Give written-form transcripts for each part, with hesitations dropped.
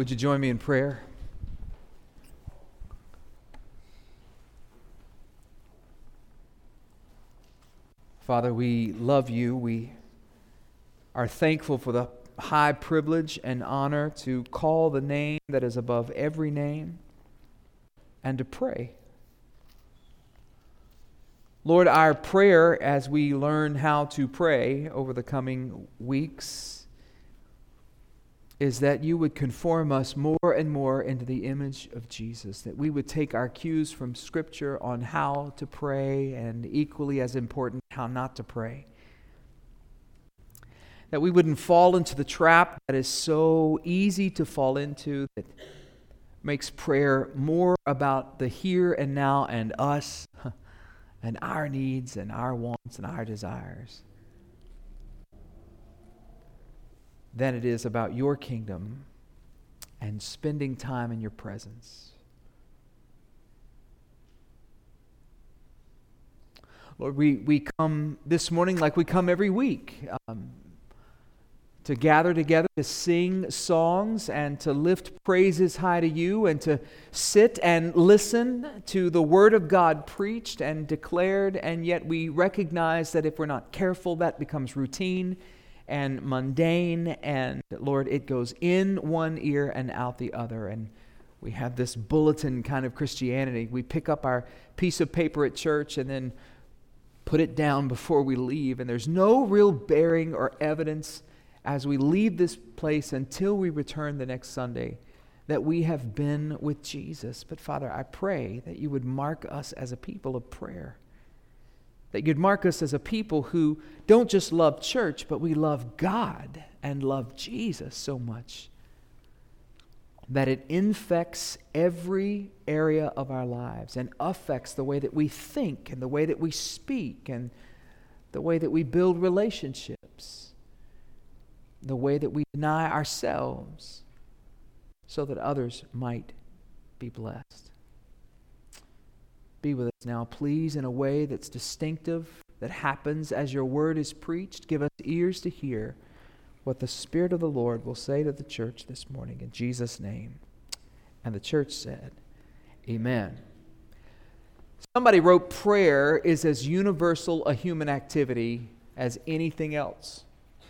Would you join me in prayer? Father, we love you. We are thankful for the high privilege and honor to call the name that is above every name and to pray. Lord, our prayer as we learn how to pray over the coming weeks is that you would conform us more and more into the image of Jesus, that we would take our cues from Scripture on how to pray and equally as important, how not to pray. That we wouldn't fall into the trap that is so easy to fall into, that makes prayer more about the here and now and us and our needs and our wants and our desires than it is about your kingdom and spending time in your presence. Lord, we come this morning like we come every week, to gather together, to sing songs and to lift praises high to you and to sit and listen to the Word of God preached and declared, and yet we recognize that if we're not careful, that becomes routine and mundane, and Lord, it goes in one ear and out the other, and we have this bulletin kind of Christianity. We pick up our piece of paper at church and then put it down before we leave, and there's no real bearing or evidence as we leave this place until we return the next Sunday that we have been with Jesus. But Father, I pray that you would mark us as a people of prayer, that you'd mark us as a people who don't just love church, but we love God and love Jesus so much that it infects every area of our lives and affects the way that we think and the way that we speak and the way that we build relationships, the way that we deny ourselves so that others might be blessed. Be with us now, please, in a way that's distinctive, that happens as your word is preached. Give us ears to hear what the Spirit of the Lord will say to the church this morning. In Jesus' name. And the church said, Amen. Somebody wrote, prayer is as universal a human activity as anything else.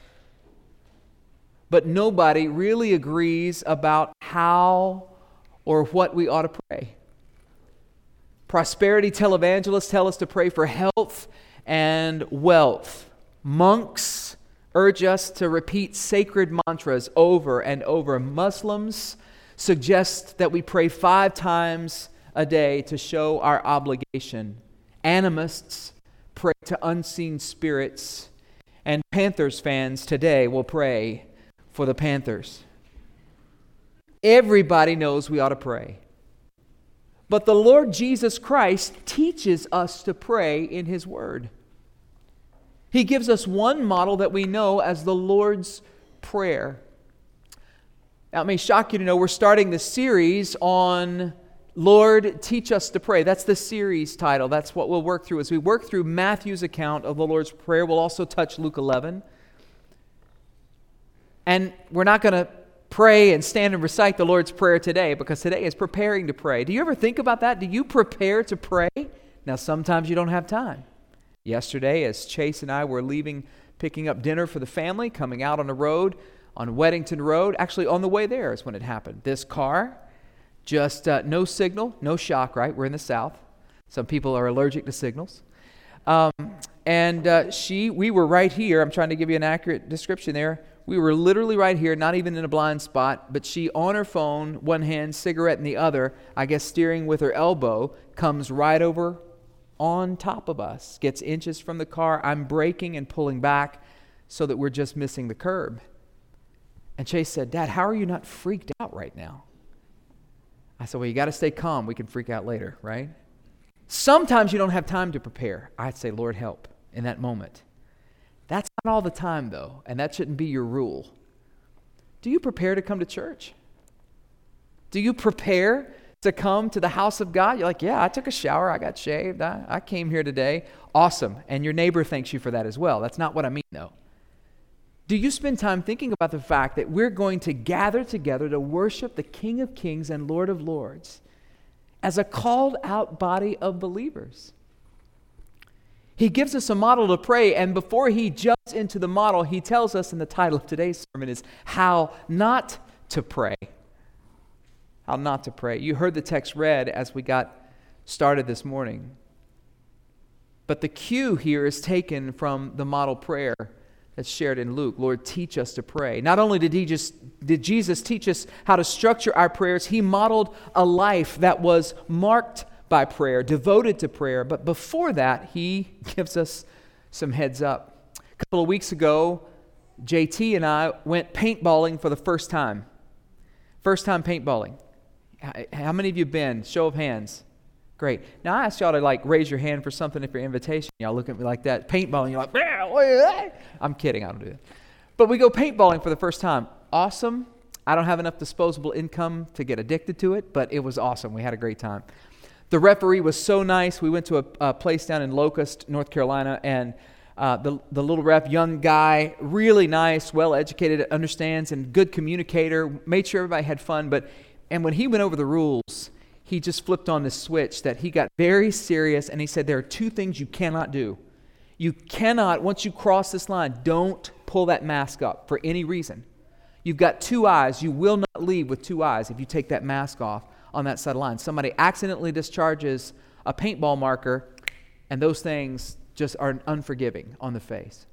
But nobody really agrees about how or what we ought to pray. Prosperity televangelists tell us to pray for health and wealth. Monks urge us to repeat sacred mantras over and over. Muslims suggest that we pray 5 times a day to show our obligation. Animists pray to unseen spirits. And Panthers fans today will pray for the Panthers. Everybody knows we ought to pray. But the Lord Jesus Christ teaches us to pray in His Word. He gives us one model that we know as the Lord's Prayer. Now, it may shock you to know we're starting the series on Lord, Teach Us to Pray. That's the series title. That's what we'll work through. As we work through Matthew's account of the Lord's Prayer, we'll also touch Luke 11. And we're not going to pray and stand and recite the Lord's Prayer today because today is preparing to pray. Do you ever think about that? Do you prepare to pray? Now, sometimes you don't have time. Yesterday, as Chase and I were leaving, picking up dinner for the family, coming out on the road, on Weddington Road, actually on the way there is when it happened. This car, just no signal, no shock, right? We're in the South. Some people are allergic to signals. We were right here. I'm trying to give you an accurate description there. We were literally right here, not even in a blind spot, but she on her phone, one hand, cigarette in the other, I guess steering with her elbow, comes right over on top of us, gets inches from the car. I'm braking and pulling back so that we're just missing the curb. And Chase said, Dad, how are you not freaked out right now? I said, well, you got to stay calm. We can freak out later, right? Sometimes you don't have time to prepare. I'd say, Lord, help in that moment. That's not all the time, though, and that shouldn't be your rule. Do you prepare to come to church? Do you prepare to come to the house of God? You're like, yeah, I took a shower, I got shaved, I came here today. Awesome, and your neighbor thanks you for that as well. That's not what I mean, though. Do you spend time thinking about the fact that we're going to gather together to worship the King of Kings and Lord of Lords as a called out body of believers? He gives us a model to pray, and before he jumps into the model, he tells us, in the title of today's sermon is How Not to Pray. How not to pray. You heard the text read as we got started this morning. But the cue here is taken from the model prayer that's shared in Luke. Lord, teach us to pray. Not only did Jesus teach us how to structure our prayers, he modeled a life that was marked by prayer, devoted to prayer. But before that, he gives us some heads up. A couple of weeks ago, JT and I went paintballing for the first time. First time paintballing. How many of you have been? Show of hands. Great. Now, I asked y'all to raise your hand for something if your invitation. Y'all look at me like that. Paintballing, you're like, yeah. I'm kidding, I don't do that. But we go paintballing for the first time. Awesome. I don't have enough disposable income to get addicted to it, but it was awesome. We had a great time. The referee was so nice. We went to a place down in Locust, North Carolina, and the little ref, young guy, really nice, well-educated, understands, and good communicator, made sure everybody had fun. And when he went over the rules, he just flipped on this switch that he got very serious, and he said, there are two things you cannot do. You cannot, once you cross this line, don't pull that mask up for any reason. You've got two eyes. You will not leave with two eyes if you take that mask off on that side of the line. Somebody accidentally discharges a paintball marker, and those things just are unforgiving on the face.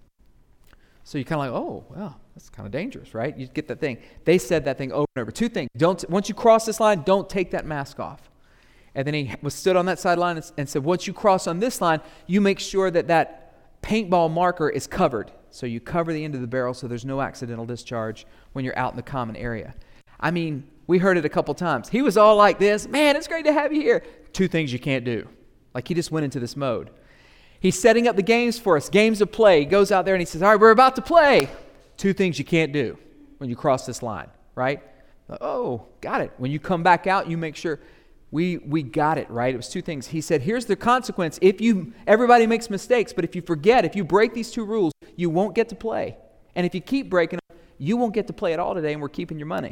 So you're kind of like, oh, well, that's kind of dangerous, right? You get that thing. They said that thing over and over. Two things. Once you cross this line, don't take that mask off. And then he stood on that sideline and said, once you cross on this line, you make sure that paintball marker is covered. So you cover the end of the barrel so there's no accidental discharge when you're out in the common area. I mean, we heard it a couple times. He was all like this, man, it's great to have you here. Two things you can't do. Like he just went into this mode. He's setting up the games for us, games of play. He goes out there and he says, all right, we're about to play. Two things you can't do when you cross this line, right? Oh, got it. When you come back out, you make sure we got it, right? It was two things. He said, here's the consequence. Everybody makes mistakes, but if you forget, if you break these two rules, you won't get to play. And if you keep breaking them, you won't get to play at all today, and we're keeping your money.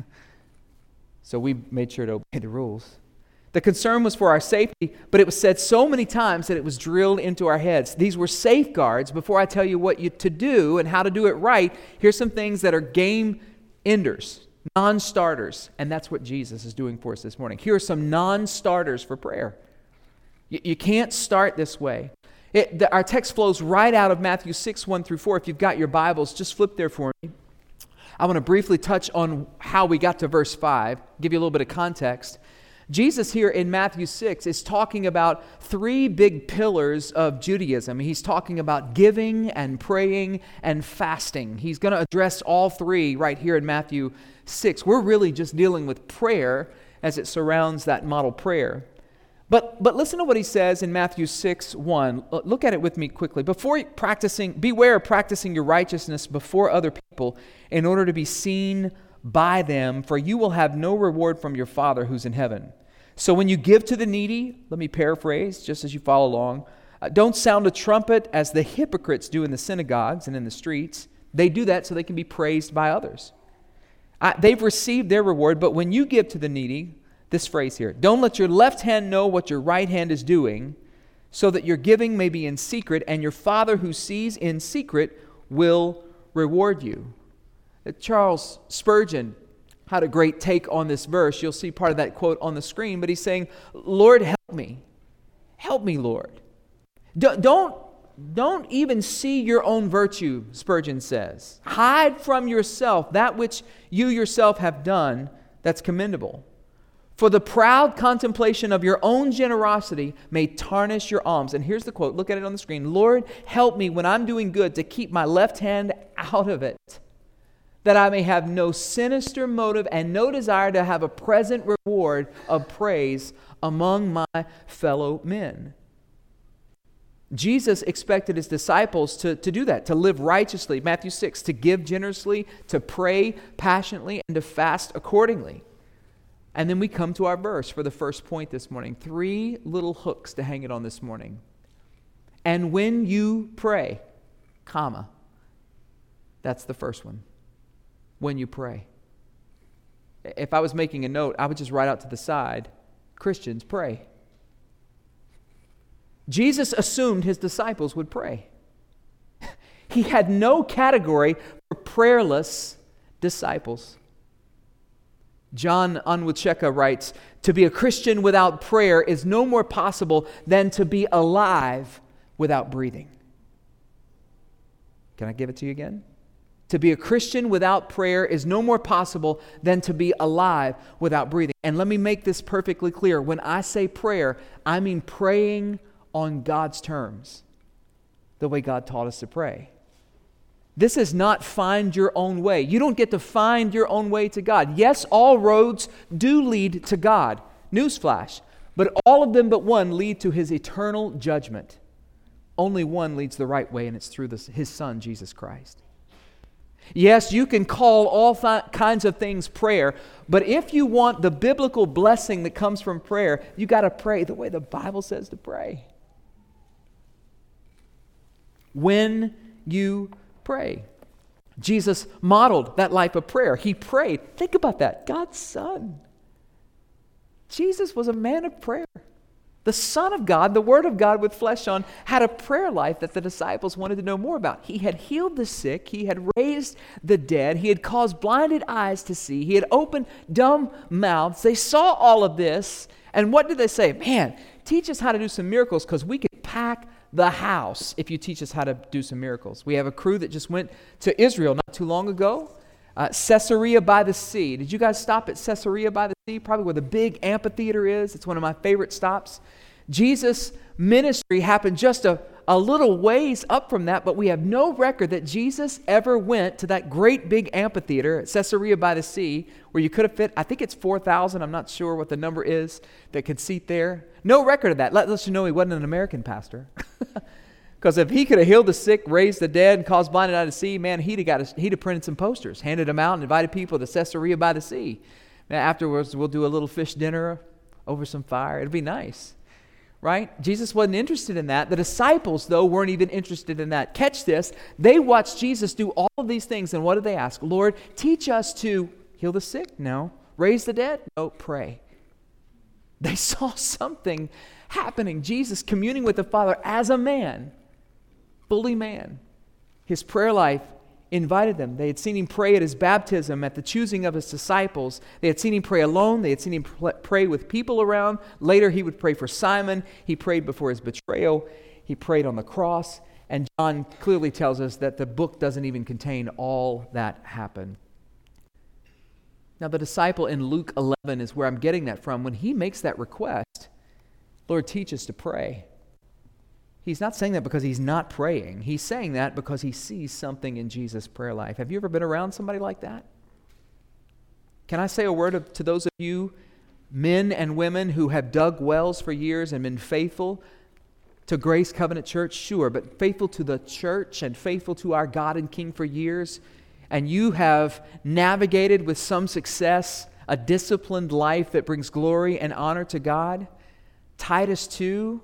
So we made sure to obey the rules. The concern was for our safety, but it was said so many times that it was drilled into our heads. These were safeguards. Before I tell you what to do and how to do it right, here's some things that are game enders, non-starters, and that's what Jesus is doing for us this morning. Here are some non-starters for prayer. You can't start this way. Our text flows right out of Matthew 6, 1 through 4. If you've got your Bibles, just flip there for me. I want to briefly touch on how we got to verse 5, give you a little bit of context. Jesus here in Matthew 6 is talking about three big pillars of Judaism. He's talking about giving and praying and fasting. He's going to address all three right here in Matthew 6. We're really just dealing with prayer as it surrounds that model prayer. But listen to what he says in Matthew 6, 1. Look at it with me quickly. Beware of practicing your righteousness before other people in order to be seen by them, for you will have no reward from your Father who's in heaven. So when you give to the needy, let me paraphrase just as you follow along, don't sound a trumpet as the hypocrites do in the synagogues and in the streets. They do that so they can be praised by others. They've received their reward, but when you give to the needy, this phrase here, don't let your left hand know what your right hand is doing, so that your giving may be in secret, and your Father who sees in secret will reward you. Charles Spurgeon had a great take on this verse. You'll see part of that quote on the screen, but he's saying, Lord, help me. Help me, Lord. Don't even see your own virtue, Spurgeon says. Hide from yourself that which you yourself have done that's commendable. For the proud contemplation of your own generosity may tarnish your alms. And here's the quote. Look at it on the screen. Lord, help me when I'm doing good to keep my left hand out of it, that I may have no sinister motive and no desire to have a present reward of praise among my fellow men. Jesus expected his disciples to do that, to live righteously, Matthew 6, to give generously, to pray passionately, and to fast accordingly. And then we come to our verse for the first point this morning. 3 little hooks to hang it on this morning. And when you pray, comma, That's the first one. When you pray. If I was making a note, I would just write out to the side, Christians, pray. Jesus assumed his disciples would pray. He had no category for prayerless disciples. John Onwucheka writes, "To be a Christian without prayer is no more possible than to be alive without breathing." Can I give it to you again? To be a Christian without prayer is no more possible than to be alive without breathing. And let me make this perfectly clear. When I say prayer, I mean praying on God's terms, the way God taught us to pray. This is not find your own way. You don't get to find your own way to God. Yes, all roads do lead to God. Newsflash. But all of them but one lead to His eternal judgment. Only one leads the right way, and it's through His Son, Jesus Christ. Yes, you can call all kinds of things prayer, but if you want the biblical blessing that comes from prayer, you got to pray the way the Bible says to pray. When you pray. Jesus modeled that life of prayer. He prayed. Think about that. God's Son. Jesus was a man of prayer. The Son of God, the Word of God with flesh on, had a prayer life that the disciples wanted to know more about. He had healed the sick. He had raised the dead. He had caused blinded eyes to see. He had opened dumb mouths. They saw all of this. And what did they say? Man, teach us how to do some miracles because we could pack the house if you teach us how to do some miracles. We have a crew that just went to Israel not too long ago. Caesarea by the Sea. Did you guys stop at Caesarea by the Sea? Probably where the big amphitheater is. It's one of my favorite stops. Jesus' ministry happened just a little ways up from that, but we have no record that Jesus ever went to that great big amphitheater at Caesarea by the Sea where you could have fit, I think it's 4,000, I'm not sure what the number is, that could seat there. No record of that. Let us know he wasn't an American pastor. Because if he could have healed the sick, raised the dead, and caused blinded eye to see, man, he'd have printed some posters, handed them out, and invited people to Caesarea by the Sea. Now, afterwards, we'll do a little fish dinner over some fire. It'd be nice, right? Jesus wasn't interested in that. The disciples, though, weren't even interested in that. Catch this. They watched Jesus do all of these things, and what did they ask? Lord, teach us to heal the sick? No. Raise the dead? No. Pray. They saw something happening. Jesus communing with the Father as a man. Fully man. His prayer life invited them. They had seen him pray at his baptism, at the choosing of his disciples. They had seen him pray alone. They had seen him pray with people around. Later, he would pray for Simon. He prayed before his betrayal. He prayed on the cross. And John clearly tells us that the book doesn't even contain all that happened. Now, the disciple in Luke 11 is where I'm getting that from. When he makes that request, Lord, teach us to pray. He's not saying that because he's not praying. He's saying that because he sees something in Jesus' prayer life. Have you ever been around somebody like that? Can I say a word to those of you, men and women, who have dug wells for years and been faithful to Grace Covenant Church? Sure, but faithful to the church and faithful to our God and King for years, and you have navigated with some success a disciplined life that brings glory and honor to God. Titus 2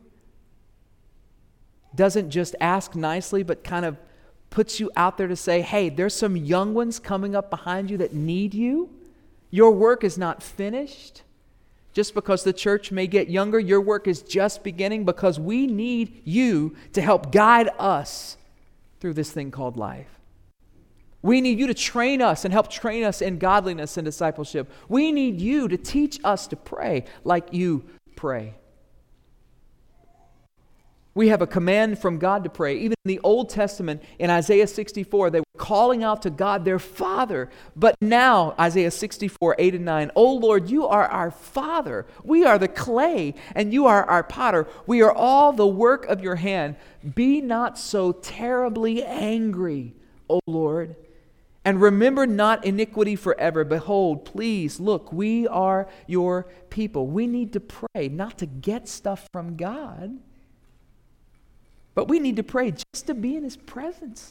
doesn't just ask nicely, but kind of puts you out there to say, hey, there's some young ones coming up behind you that need you. Your work is not finished. Just because the church may get younger, your work is just beginning because we need you to help guide us through this thing called life. We need you to train us and help train us in godliness and discipleship. We need you to teach us to pray like you pray. We have a command from God to pray. Even in the Old Testament, in Isaiah 64, they were calling out to God, their Father. But now, Isaiah 64, 8 and 9, O Lord, you are our Father. We are the clay, and you are our potter. We are all the work of your hand. Be not so terribly angry, O Lord, and remember not iniquity forever. Behold, please, look, we are your people. We need to pray, not to get stuff from God, but we need to pray just to be in His presence.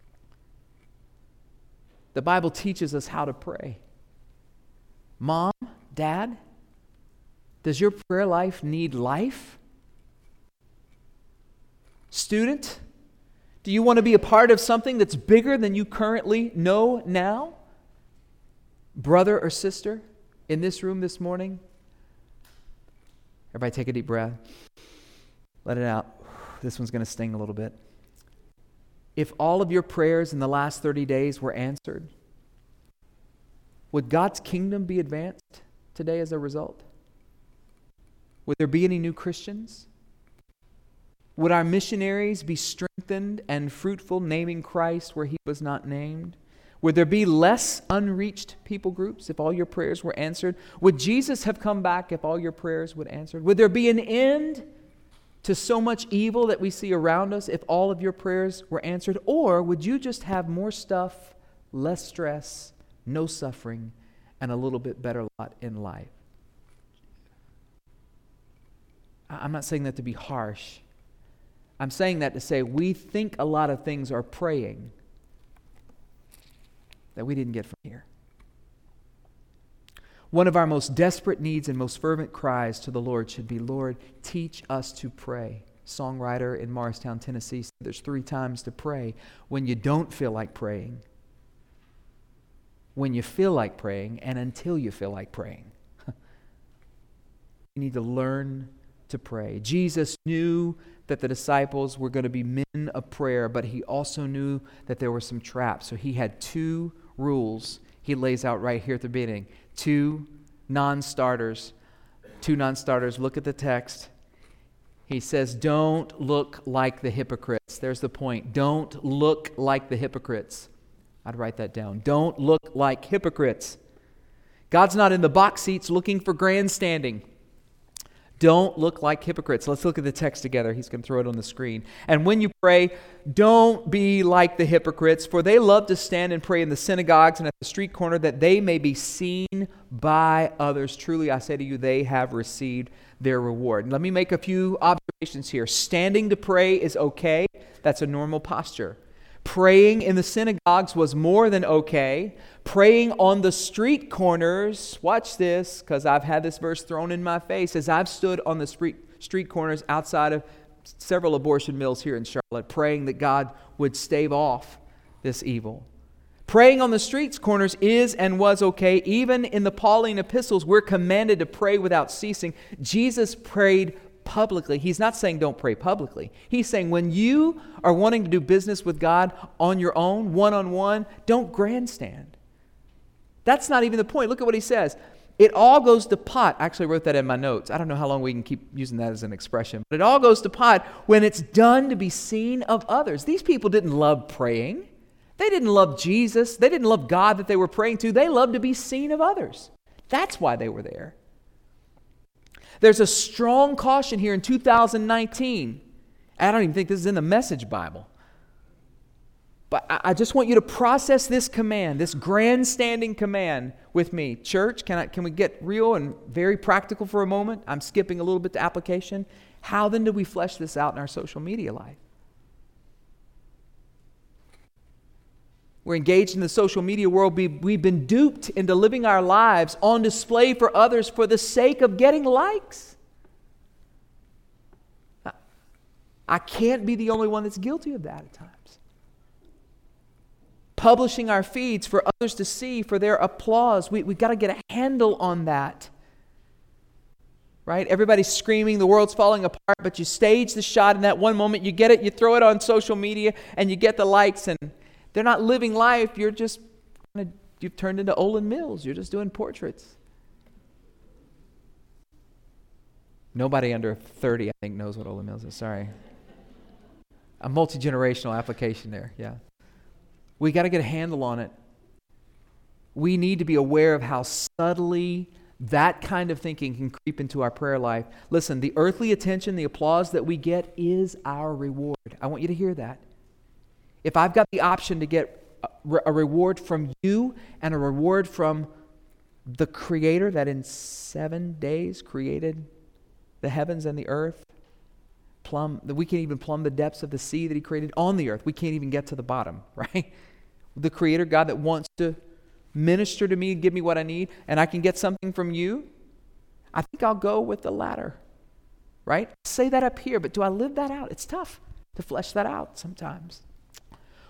The Bible teaches us how to pray. Mom, Dad, does your prayer life need life? Student, Do you want to be a part of something that's bigger than you currently know now? Brother or sister in this room this morning? Everybody take a deep breath. Let it out. This one's going to sting a little bit. If all of your prayers in the last 30 days were answered, would God's kingdom be advanced today as a result? Would there be any new Christians? Would our missionaries be strengthened and fruitful, naming Christ where he was not named? Would there be less unreached people groups if all your prayers were answered? Would Jesus have come back if all your prayers would answered? Would there be an end to so much evil that we see around us if all of your prayers were answered? Or would you just have more stuff, less stress, no suffering, and a little bit better lot in life? I'm not saying that to be harsh. I'm saying that to say we think a lot of things are praying that we didn't get from here. One of our most desperate needs and most fervent cries to the Lord should be, Lord, teach us to pray. Songwriter in Morristown, Tennessee said there's 3 times to pray: when you don't feel like praying, when you feel like praying, and until you feel like praying. You need to learn to pray. Jesus knew that the disciples were going to be men of prayer, but he also knew that there were some traps. So he had 2 rules he lays out right here at the beginning. 2 non-starters. Look at the text. He says, don't look like the hypocrites. There's the point. Don't look like the hypocrites. I'd write that down. Don't look like hypocrites. God's not in the box seats looking for grandstanding. Don't look like hypocrites. Let's look at the text together. He's going to throw it on the screen. And when you pray, don't be like the hypocrites, for they love to stand and pray in the synagogues and at the street corner, that they may be seen by others. Truly, I say to you, they have received their reward. Let me make a few observations here. Standing to pray is okay. That's a normal posture. Praying in the synagogues was more than okay. Praying on the street corners, watch this, because I've had this verse thrown in my face as I've stood on the street corners outside of several abortion mills here in Charlotte, praying that God would stave off this evil. Praying on the street corners is and was okay. Even in the Pauline epistles, we're commanded to pray without ceasing. Jesus prayed publicly. He's not saying don't pray publicly. He's saying when you are wanting to do business with God on your own, one-on-one, don't grandstand. That's not even the point. Look at what he says. It all goes to pot. I actually wrote that in my notes. I don't know how long we can keep using that as an expression. But it all goes to pot when it's done to be seen of others. These people didn't love praying. They didn't love Jesus. They didn't love God that they were praying to. They loved to be seen of others. That's why they were there. There's a strong caution here in 2019. I don't even think this is in the Message Bible. But I just want you to process this command, this grandstanding command with me. Church, can we get real and very practical for a moment? I'm skipping a little bit to application. How then do we flesh this out in our social media life? We're engaged in the social media world. We've been duped into living our lives on display for others for the sake of getting likes. I can't be the only one that's guilty of that at times. Publishing our feeds for others to see, for their applause. We've got to get a handle on that. Right? Everybody's screaming, the world's falling apart, but you stage the shot in that one moment, you get it, you throw it on social media, and you get the likes, and they're not living life. You've turned into Olin Mills. You're just doing portraits. Nobody under 30, I think, knows what Olin Mills is. Sorry. A multi-generational application there, yeah. We got to get a handle on it. We need to be aware of how subtly that kind of thinking can creep into our prayer life. Listen, the earthly attention, the applause that we get is our reward. I want you to hear that. If I've got the option to get a reward from you and a reward from the Creator that in 7 days created the heavens and the earth, we can't even plumb the depths of the sea that He created on the earth. We can't even get to the bottom, right? The Creator God that wants to minister to me, give me what I need, and I can get something from you, I think I'll go with the latter, right? I say that up here, but do I live that out? It's tough to flesh that out sometimes.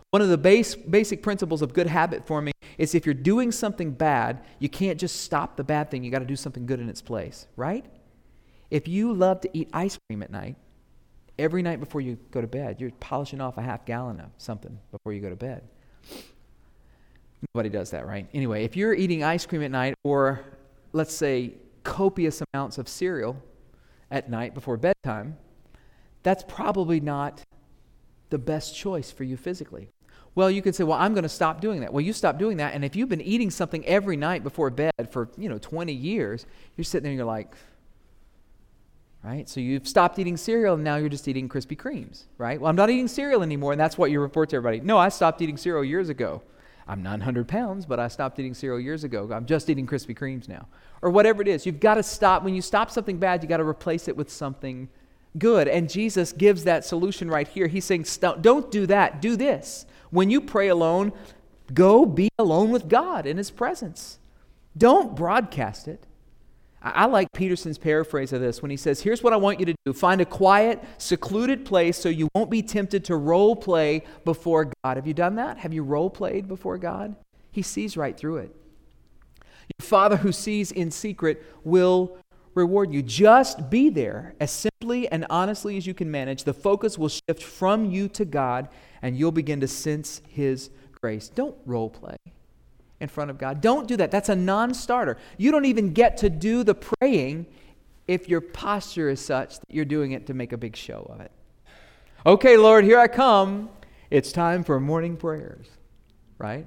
One of the basic principles of good habit forming is if you're doing something bad, you can't just stop the bad thing. You got to do something good in its place, right? If you love to eat ice cream at night, every night before you go to bed, you're polishing off a half gallon of something before you go to bed. Nobody does that, right? Anyway, if you're eating ice cream at night, or let's say copious amounts of cereal at night before bedtime, that's probably not the best choice for you physically. Well, you could say, well, I'm going to stop doing that. Well, you stop doing that, and if you've been eating something every night before bed for, 20 years, you're sitting there and you're like, right? So you've stopped eating cereal, and now you're just eating Krispy Kremes, right? Well, I'm not eating cereal anymore, and that's what you report to everybody. No, I stopped eating cereal years ago. I'm 900 pounds, but I stopped eating cereal years ago. I'm just eating Krispy Kremes now. Or whatever it is. You've got to stop. When you stop something bad, you got to replace it with something good. And Jesus gives that solution right here. He's saying, don't do that. Do this. When you pray alone, go be alone with God in His presence. Don't broadcast it. I like Peterson's paraphrase of this when he says, here's what I want you to do. Find a quiet, secluded place so you won't be tempted to role play before God. Have you done that? Have you role played before God? He sees right through it. Your Father who sees in secret will reward you. Just be there as simply and honestly as you can manage. The focus will shift from you to God, and you'll begin to sense His grace. Don't role play in front of God. Don't do that. That's a non-starter. You don't even get to do the praying if your posture is such that you're doing it to make a big show of it. Okay, Lord, here I come. It's time for morning prayers, right?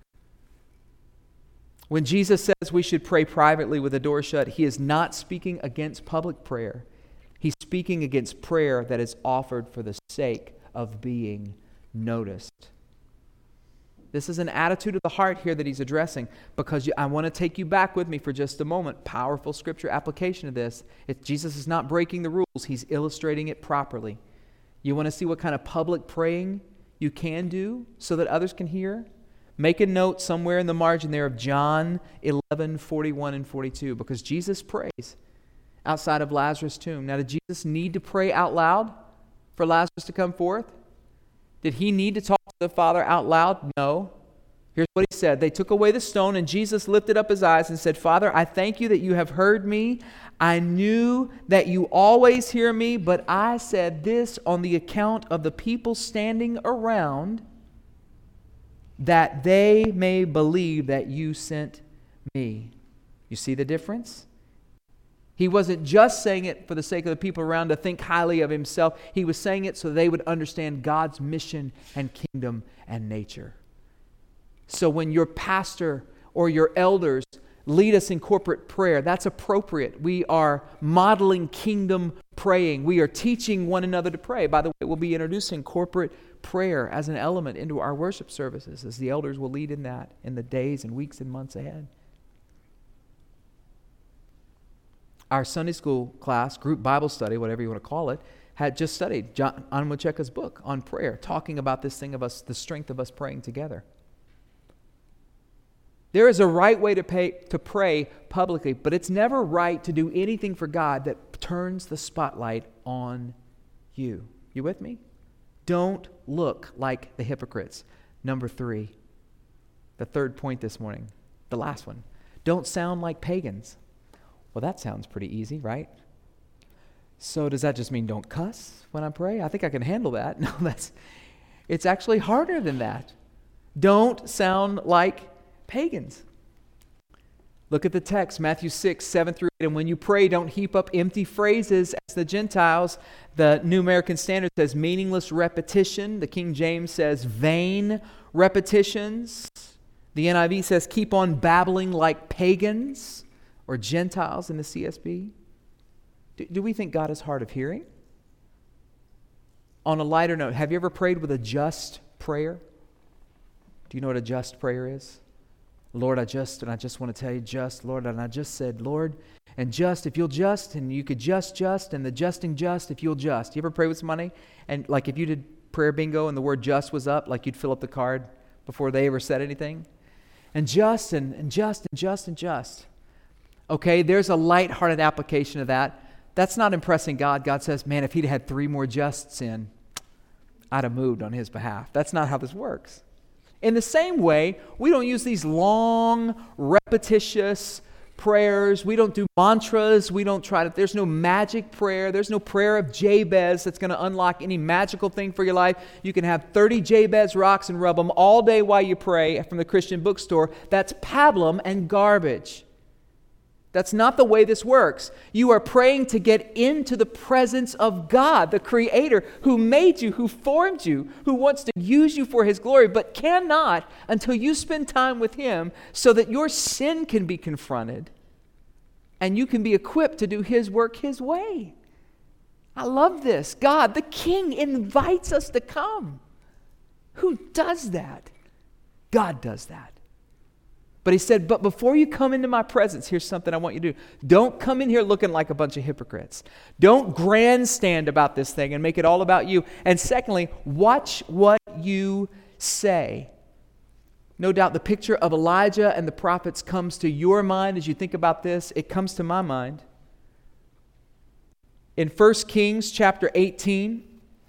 When Jesus says we should pray privately with the door shut, He is not speaking against public prayer. He's speaking against prayer that is offered for the sake of being noticed. This is an attitude of the heart here that He's addressing, because I want to take you back with me for just a moment. Powerful scripture application of this. Jesus is not breaking the rules. He's illustrating it properly. You want to see what kind of public praying you can do so that others can hear? Make a note somewhere in the margin there of John 11:41 and 42, because Jesus prays outside of Lazarus' tomb. Now, did Jesus need to pray out loud for Lazarus to come forth? Did He need to talk to the Father out loud? No. Here's what He said. They took away the stone, and Jesus lifted up His eyes and said, Father, I thank You that You have heard me. I knew that You always hear me, but I said this on the account of the people standing around, that they may believe that You sent me. You see the difference? He wasn't just saying it for the sake of the people around to think highly of Himself. He was saying it so they would understand God's mission and kingdom and nature. So when your pastor or your elders lead us in corporate prayer, that's appropriate. We are modeling kingdom praying. We are teaching one another to pray. By the way, we'll be introducing corporate prayer as an element into our worship services, as the elders will lead in that in the days and weeks and months ahead. Our Sunday school class, group Bible study, whatever you want to call it, had just studied John Onwucheka's book on prayer, talking about this thing of us, the strength of us praying together. There is a right way to pray publicly, but it's never right to do anything for God that turns the spotlight on you. You with me? Don't look like the hypocrites. Number 3, the third point this morning, the last one. Don't sound like pagans. Well, that sounds pretty easy, right? So does that just mean don't cuss when I pray? I think I can handle that. No, it's actually harder than that. Don't sound like pagans. Look at the text, Matthew 6:7-8. And when you pray, don't heap up empty phrases as the Gentiles. The New American Standard says meaningless repetition. The King James says vain repetitions. The NIV says keep on babbling like pagans or Gentiles in the CSB. Do we think God is hard of hearing? On a lighter note, have you ever prayed with a just prayer? Do you know what a just prayer is? Lord, I just want to tell you just, Lord, and I just said, Lord, and just, if you'll just, and you could just, and the justing just, if you'll just. You ever pray with somebody? And like if you did prayer bingo and the word just was up, like you'd fill up the card before they ever said anything? And just, and just, and just, and just. Okay, there's a lighthearted application of that. That's not impressing God. God says, man, if He'd had 3 more justs in, I'd have moved on his behalf. That's not how this works. In the same way, we don't use these long, repetitious prayers. We don't do mantras. We don't try to, there's no magic prayer. There's no prayer of Jabez that's going to unlock any magical thing for your life. You can have 30 Jabez rocks and rub them all day while you pray from the Christian bookstore. That's pablum and garbage. That's not the way this works. You are praying to get into the presence of God, the Creator, who made you, who formed you, who wants to use you for His glory, but cannot until you spend time with Him so that your sin can be confronted and you can be equipped to do His work His way. I love this. God, the King, invites us to come. Who does that? God does that. But He said, but before you come into my presence, here's something I want you to do. Don't come in here looking like a bunch of hypocrites. Don't grandstand about this thing and make it all about you. And secondly, watch what you say. No doubt the picture of Elijah and the prophets comes to your mind as you think about this. It comes to my mind. In 1 Kings chapter 18,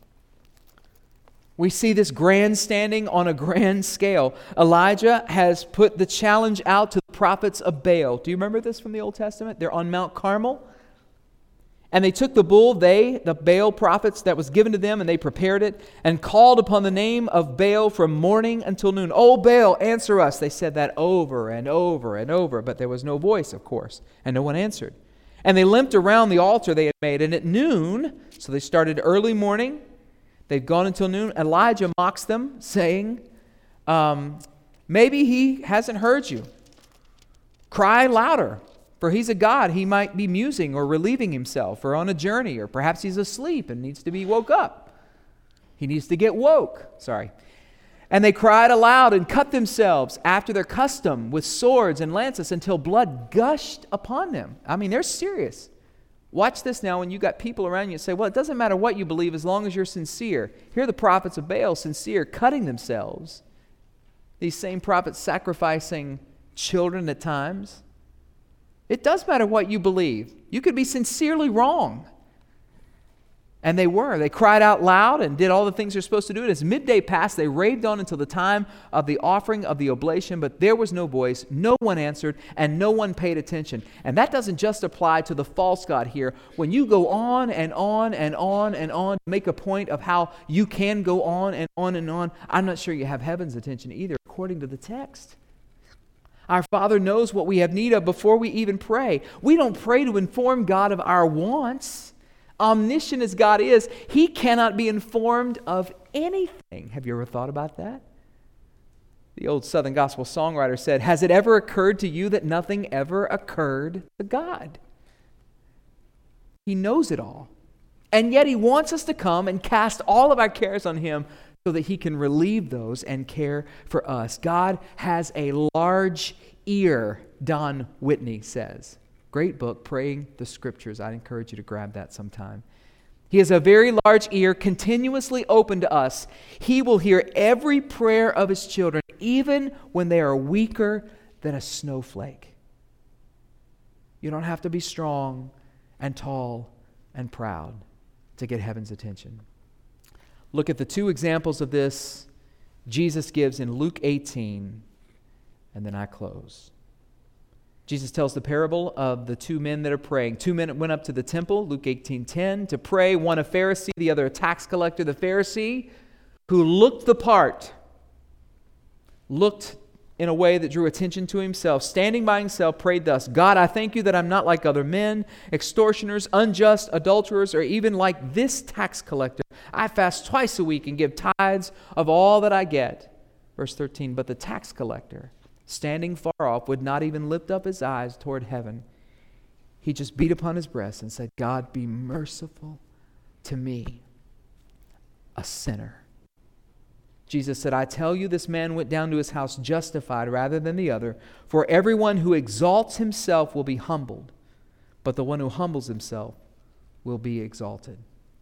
we see this grandstanding on a grand scale. Elijah has put the challenge out to the prophets of Baal. Do you remember this from the Old Testament? They're on Mount Carmel. And they took the bull, the Baal prophets, that was given to them, and they prepared it and called upon the name of Baal from morning until noon. "Oh, Baal, answer us." They said that over and over and over, but there was no voice, of course, and no one answered. And they limped around the altar they had made, and at noon, so they started early morning, they'd gone until noon. Elijah mocks them, saying, maybe he hasn't heard you. Cry louder, for he's a god. He might be musing or relieving himself or on a journey, or perhaps he's asleep and needs to be woke up. He needs to get woke. And they cried aloud and cut themselves after their custom with swords and lances until blood gushed upon them. I mean, they're serious. Watch this now when you got people around you and say, well, it doesn't matter what you believe as long as you're sincere. Here are the prophets of Baal, sincere, cutting themselves. These same prophets sacrificing children at times. It does matter what you believe. You could be sincerely wrong. And they were. They cried out loud and did all the things they're supposed to do. And as midday passed, they raved on until the time of the offering of the oblation, but there was no voice, no one answered, and no one paid attention. And that doesn't just apply to the false god here. When you go on and on and on and on, make a point of how you can go on and on and on, I'm not sure you have heaven's attention either, according to the text. Our Father knows what we have need of before we even pray. We don't pray to inform God of our wants. Omniscient as God is, He cannot be informed of anything. Have you ever thought about that? The old Southern gospel songwriter said, has it ever occurred to you that nothing ever occurred to God? He knows it all. And yet He wants us to come and cast all of our cares on Him so that He can relieve those and care for us. God has a large ear, Don Whitney says. Great book, Praying the Scriptures. I'd encourage you to grab that sometime. He has a very large ear, continuously open to us. He will hear every prayer of His children, even when they are weaker than a snowflake. You don't have to be strong and tall and proud to get heaven's attention. Look at the two examples of this Jesus gives in Luke 18, and then I close. Jesus tells the parable of the two men that are praying. Two men went up to the temple, Luke 18:10, to pray, one a Pharisee, the other a tax collector. The Pharisee, who looked the part, looked in a way that drew attention to himself, standing by himself, prayed thus, God, I thank you that I'm not like other men, extortioners, unjust, adulterers, or even like this tax collector. I fast twice a week and give tithes of all that I get. Verse 13, but the tax collector, standing far off, would not even lift up his eyes toward heaven. He just beat upon his breast and said, God, be merciful to me, a sinner. Jesus said, I tell you, this man went down to his house justified rather than the other. For everyone who exalts himself will be humbled, but the one who humbles himself will be exalted.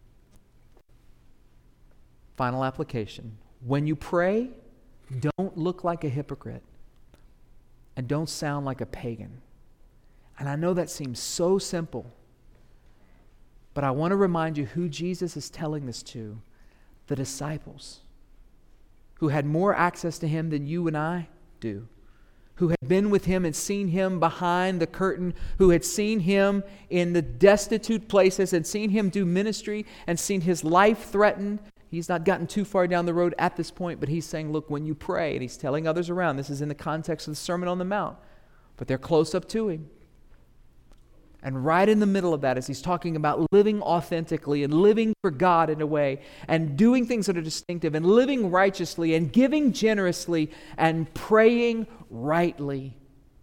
Final application. When you pray, don't look like a hypocrite. And don't sound like a pagan. And I know that seems so simple, but I want to remind you who Jesus is telling this to. the disciples, who had more access to him than you and I do, who had been with him and seen him behind the curtain, who had seen him in the destitute places and seen him do ministry and seen his life threatened. He's not gotten too far down the road at this point, but he's saying, look, when you pray, and he's telling others around, this is in the context of the Sermon on the Mount, but they're close up to him. And right in the middle of that, as he's talking about living authentically and living for God in a way, and doing things that are distinctive, and living righteously, and giving generously, and praying rightly.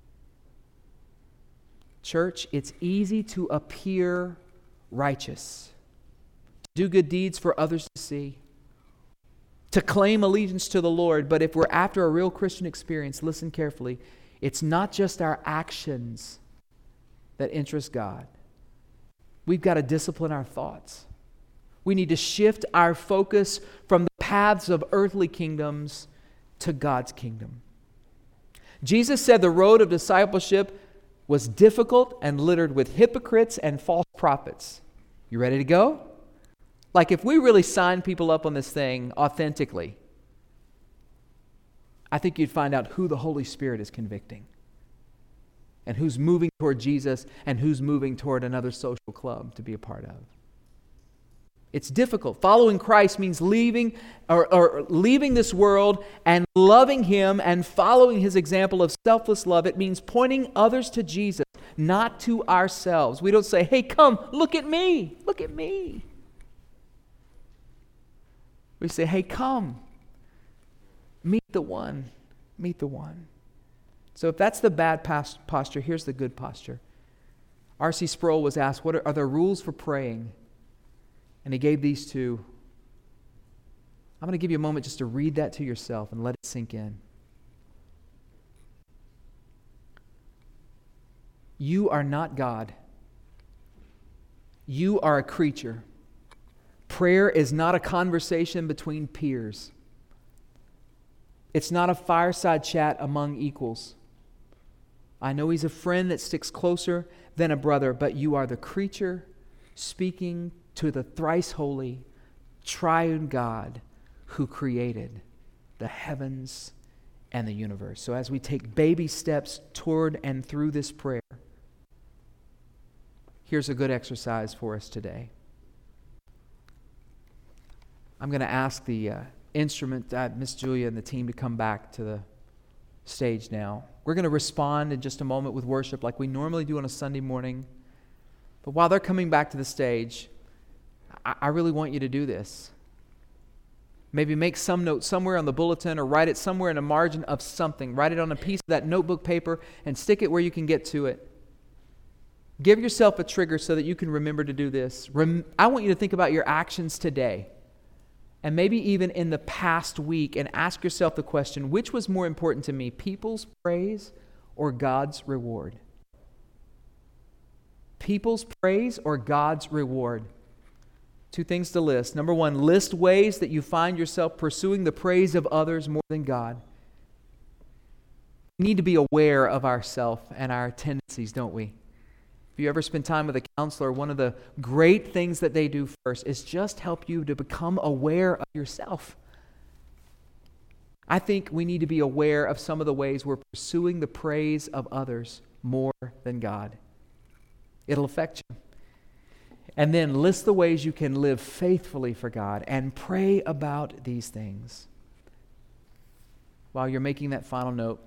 Church, it's easy to appear righteous, to do good deeds for others to see, to claim allegiance to the Lord. But if we're after a real Christian experience, listen carefully, it's not just our actions that interest God. We've got to discipline our thoughts. We need to shift our focus from the paths of earthly kingdoms to God's kingdom. Jesus said the road of discipleship was difficult and littered with hypocrites and false prophets. You ready to go? Like if we really sign people up on this thing authentically, I think you'd find out who the Holy Spirit is convicting, and who's moving toward Jesus, and who's moving toward another social club to be a part of. It's difficult. Following Christ means leaving this world and loving Him and following His example of selfless love. It means pointing others to Jesus, not to ourselves. We don't say, hey, come, look at me. Look at me. We say, hey, come. Meet the one. Meet the one. So if that's the bad posture, here's the good posture. R.C. Sproul was asked, what are there rules for praying? And he gave these two. I'm going to give you a moment just to read that to yourself and let it sink in. You are not God. You are a creature. Prayer is not a conversation between peers. It's not a fireside chat among equals. I know He's a friend that sticks closer than a brother, but you are the creature speaking to the thrice holy, triune God who created the heavens and the universe. So as we take baby steps toward and through this prayer, here's a good exercise for us today. I'm going to ask the instrument, Miss Julia and the team, to come back to the stage now. We're going to respond in just a moment with worship like we normally do on a Sunday morning. But while they're coming back to the stage, I really want you to do this. Maybe make some note somewhere on the bulletin, or write it somewhere in a margin of something. Write it on a piece of that notebook paper and stick it where you can get to it. Give yourself a trigger so that you can remember to do this. I want you to think about your actions today, and maybe even in the past week, and ask yourself the question, which was more important to me, people's praise or God's reward? People's praise or God's reward? Two things to list. Number one, list ways that you find yourself pursuing the praise of others more than God. We need to be aware of ourselves and our tendencies, don't we? If you ever spend time with a counselor, one of the great things that they do first is just help you to become aware of yourself. I think we need to be aware of some of the ways we're pursuing the praise of others more than God. It'll affect you. And then list the ways you can live faithfully for God and pray about these things. While you're making that final note,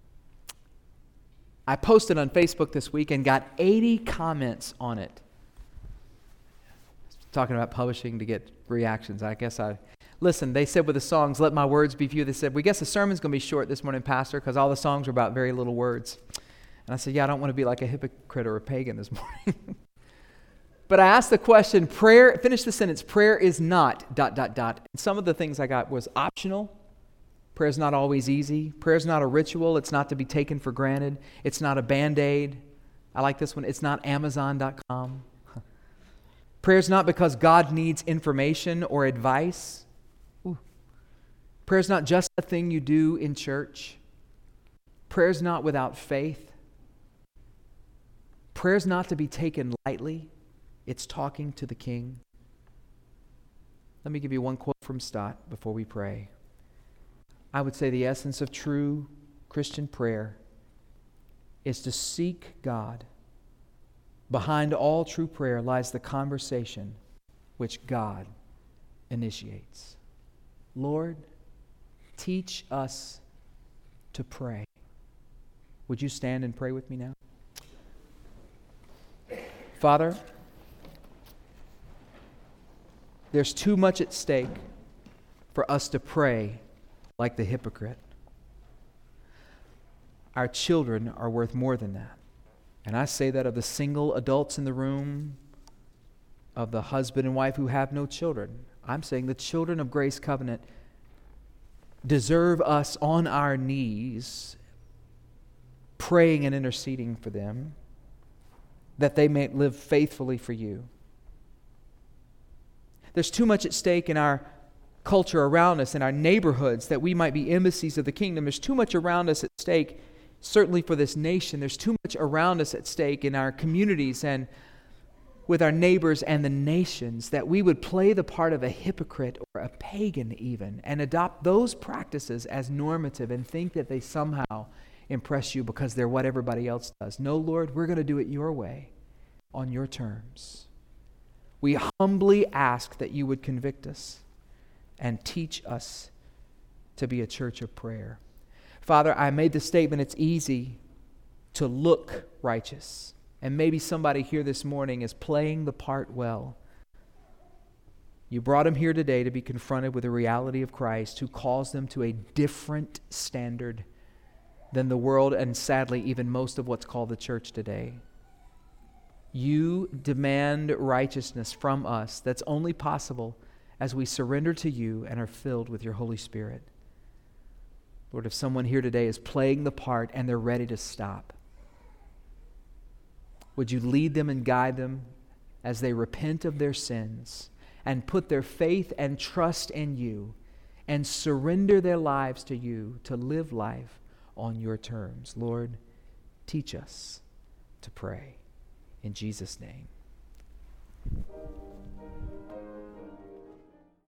I posted on Facebook this week and got 80 comments on it. Talking about publishing to get reactions. Listen, they said with the songs, let my words be few. They said, we guess the sermon's going to be short this morning, Pastor, because all the songs are about very little words. And I said, yeah, I don't want to be like a hypocrite or a pagan this morning. But I asked the question, finish the sentence, prayer is not ... And some of the things I got was optional. Prayer is not always easy. Prayer is not a ritual. It's not to be taken for granted. It's not a Band-Aid. I like this one. It's not Amazon.com. Prayer is not because God needs information or advice. Prayer is not just a thing you do in church. Prayer is not without faith. Prayer is not to be taken lightly. It's talking to the King. Let me give you one quote from Stott before we pray. I would say the essence of true Christian prayer is to seek God. Behind all true prayer lies the conversation which God initiates. Lord, teach us to pray. Would you stand and pray with me now? Father, there's too much at stake for us to pray like the hypocrite. Our children are worth more than that. And I say that of the single adults in the room, of the husband and wife who have no children. I'm saying the children of Grace Covenant deserve us on our knees, praying and interceding for them, that they may live faithfully for you. There's too much at stake in our culture around us, in our neighborhoods, that we might be embassies of the kingdom. There's too much around us at stake, certainly for this nation. There's too much around us at stake in our communities and with our neighbors and the nations, that we would play the part of a hypocrite or a pagan even, and adopt those practices as normative and think that they somehow impress you because they're what everybody else does. No, Lord, we're going to do it your way, on your terms. We humbly ask that you would convict us and teach us to be a church of prayer. Father, I made the statement, it's easy to look righteous. And maybe somebody here this morning is playing the part well. You brought them here today to be confronted with the reality of Christ, who calls them to a different standard than the world and sadly even most of what's called the church today. You demand righteousness from us that's only possible as we surrender to you and are filled with your Holy Spirit. Lord, if someone here today is playing the part and they're ready to stop, would you lead them and guide them as they repent of their sins and put their faith and trust in you and surrender their lives to you to live life on your terms. Lord, teach us to pray. In Jesus' name.